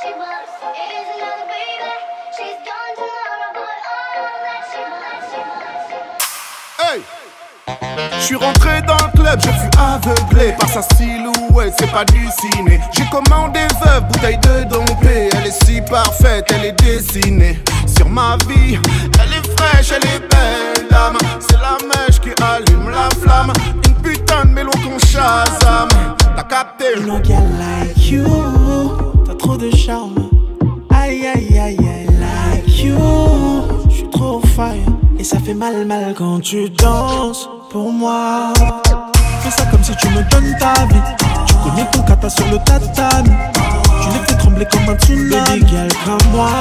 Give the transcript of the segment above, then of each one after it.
Hey! Je suis rentré dans le club, je fus aveuglé par sa silhouette, c'est pas du ciné. J'ai commandé veuve, bouteille de dompé. Elle est si parfaite, elle est dessinée sur ma vie. Elle est fraîche, elle est belle dame. C'est la mèche qui allume la flamme. Une putain de mélo qu'on Shazam. T'as capté? No girl like you, t'as trop de charme. Aïe aïe aïe aïe, like you. J'suis trop fire et ça fait mal quand tu danses pour moi. Fais ça comme si tu me donnes ta vie. Tu connais ton kata sur le tatami. Tu les fais trembler comme un tsunami. Baby girl comme moi,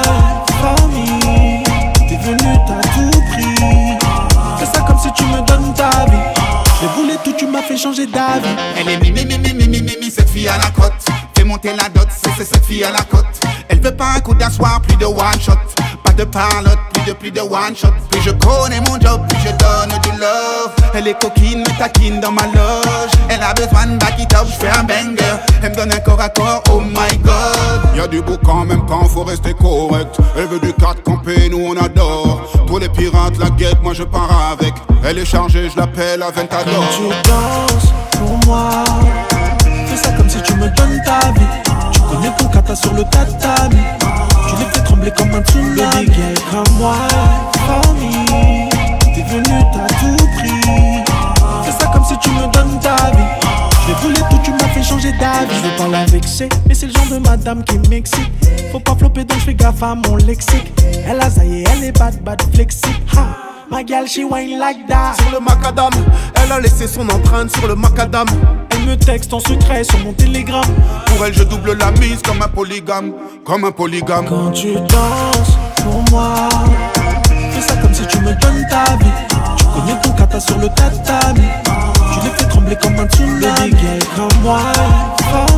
famille. T'es venu, t'as tout pris. Fais ça comme si tu me donnes ta vie. Je voulais tout, tu m'as fait changer d'avis. Elle est mimi, cette fille à la cote. Fais monter la dot, c'est cette fille à la cote. Elle veut pas un coup d'un soir, plus de one shot. Pas de parlotte, plus de one shot. Plus je connais mon job, plus je donne du love. Elle est coquine, me taquine dans ma loge. Elle a besoin de back it up, j'fais un banger. Elle me donne un corps à corps, oh my god. Y'a du beau quand même quand faut rester correct. Elle veut du 4 campé, nous on adore. Tous les pirates la guettent, moi je pars avec. Elle est chargée, je l'appelle à Ventador. Quand tu danses pour moi, fais ça comme si tu me donnes ta vie. Tu connais ton kata sur le tatami. Tu les fais trembler comme un tsunami. Baby girl comme moi, famille. T'es venu, t'as tout pris. Fais ça comme si tu me donnes ta vie. Je voulais tout, tu m'as fait changer d'avis. Je veux pas la vexer, mais c'est le genre de madame qui m'excite. Faut pas flopper donc je fais gaffe à mon lexique. Elle a zaillé, elle est bad flexible. My girl, she whine like that. Sur le macadam, elle a laissé son empreinte sur le macadam. Elle me texte en secret sur mon télégramme. Pour elle, je double la mise comme un polygame. Comme un polygame. Quand tu danses pour moi, fais ça comme si tu me donnes ta vie. Tu connais ton kata sur le tatami. Tu les fais trembler comme un tsunami. Baby girl comme moi,